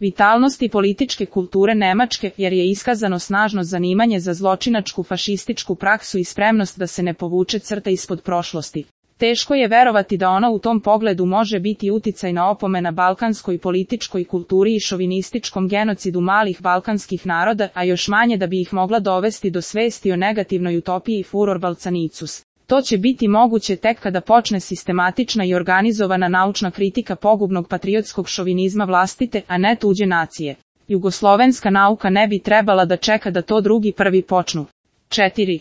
vitalnosti političke kulture Nemačke, jer je iskazano snažno zanimanje za zločinačku fašističku praksu i spremnost da se ne povuče crta ispod prošlosti. Teško je verovati da ona u tom pogledu može biti uticajna opomena balkanskoj političkoj kulturi i šovinističkom genocidu malih balkanskih naroda, a još manje da bi ih mogla dovesti do svesti o negativnoj utopiji furor balcanicus. To će biti moguće tek kada počne sistematična i organizovana naučna kritika pogubnog patriotskog šovinizma vlastite, a ne tuđe nacije. Jugoslovenska nauka ne bi trebala da čeka da to drugi prvi počnu. 4.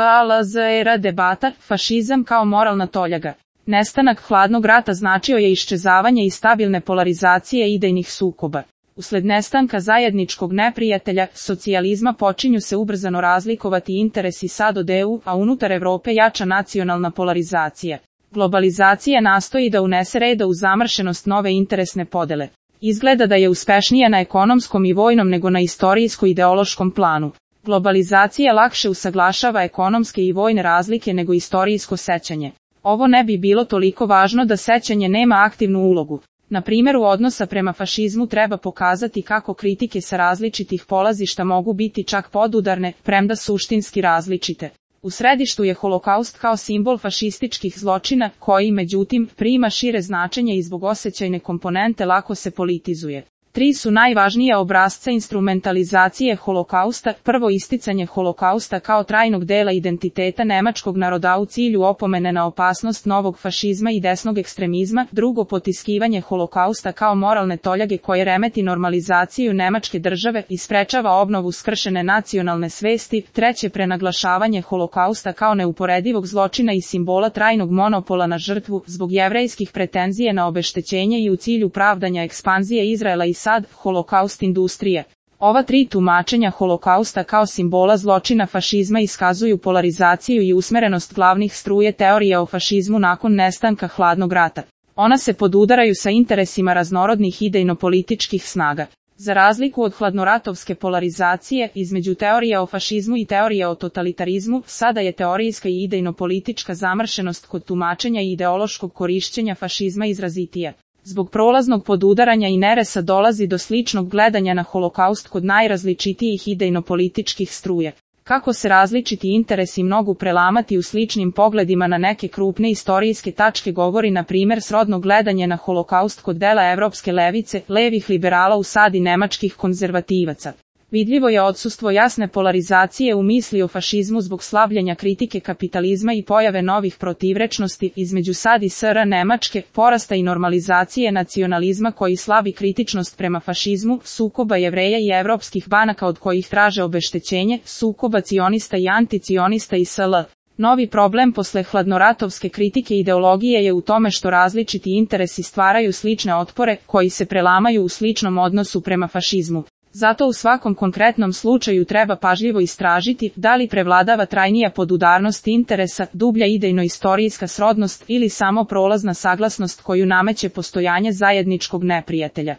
VALZ-era debata, fašizam kao moralna toljaga. Nestanak hladnog rata značio je iščezavanje i stabilne polarizacije idejnih sukoba. Usled nestanka zajedničkog neprijatelja, socijalizma počinju se ubrzano razlikovati interesi sad od EU, a unutar Evrope jača nacionalna polarizacija. Globalizacija nastoji da unese reda u zamršenost nove interesne podele. Izgleda da je uspešnija na ekonomskom i vojnom nego na istorijsko-ideološkom planu. Globalizacija lakše usaglašava ekonomske i vojne razlike nego istorijsko sećanje. Ovo ne bi bilo toliko važno da sećanje nema aktivnu ulogu. Na primjeru odnosa prema fašizmu treba pokazati kako kritike sa različitih polazišta mogu biti čak podudarne, premda suštinski različite. U središtu je holokaust kao simbol fašističkih zločina, koji, međutim, prima šire značenje i zbog osjećajne komponente lako se politizuje. 3 su najvažnija obrasca instrumentalizacije holokausta. Prvo, isticanje holokausta kao trajnog dela identiteta nemačkog naroda u cilju opomene na opasnost novog fašizma i desnog ekstremizma. Drugo, potiskivanje holokausta kao moralne toljage koje remeti normalizaciju nemačke države i sprečava obnovu skršene nacionalne svesti. Treće, prenaglašavanje holokausta kao neuporedivog zločina i simbola trajnog monopola na žrtvu zbog jevrejskih pretenzije na obeštećenje i u cilju pravdanja ekspanzije Izraela i sad, holokaust industrije. Ova 3 tumačenja holokausta kao simbola zločina fašizma iskazuju polarizaciju i usmerenost glavnih struje teorije o fašizmu nakon nestanka hladnog rata. Ona se podudaraju sa interesima raznorodnih idejno-političkih snaga. Za razliku od hladnoratovske polarizacije između teorije o fašizmu i teorije o totalitarizmu, sada je teorijska i idejno-politička zamršenost kod tumačenja i ideološkog korišćenja fašizma izrazitija. Zbog prolaznog podudaranja i neresa dolazi do sličnog gledanja na holokaust kod najrazličitijih idejno-političkih struje. Kako se različiti interesi mogu prelamati u sličnim pogledima na neke krupne istorijske tačke govori na primjer srodno gledanje na holokaust kod dela evropske levice, levih liberala u sad i nemačkih konzervativaca. Vidljivo je odsustvo jasne polarizacije u misli o fašizmu zbog slavljenja kritike kapitalizma i pojave novih protivrečnosti između sad i SR Nemačke, porasta i normalizacije nacionalizma koji slavi kritičnost prema fašizmu, sukoba Jevreja i evropskih banaka od kojih traže obeštećenje, sukoba cionista i anticionista i SL. Novi problem posle hladnoratovske kritike ideologije je u tome što različiti interesi stvaraju slične otpore koji se prelamaju u sličnom odnosu prema fašizmu. Zato u svakom konkretnom slučaju treba pažljivo istražiti da li prevladava trajnija podudarnost interesa, dublja idejno-istorijska srodnost ili samo prolazna saglasnost koju nameće postojanje zajedničkog neprijatelja.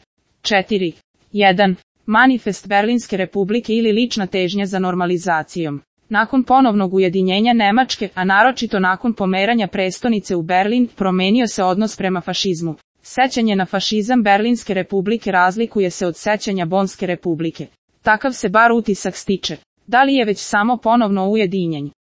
4. 1. Manifest Berlinske republike ili lična težnja za normalizacijom. Nakon ponovnog ujedinjenja Nemačke, a naročito nakon pomeranja prestonice u Berlin, promenio se odnos prema fašizmu. Sećanje na fašizam Berlinske republike razlikuje se od sećanja Bonske republike. Takav se bar utisak stiče. Da li je već samo ponovno ujedinjenje?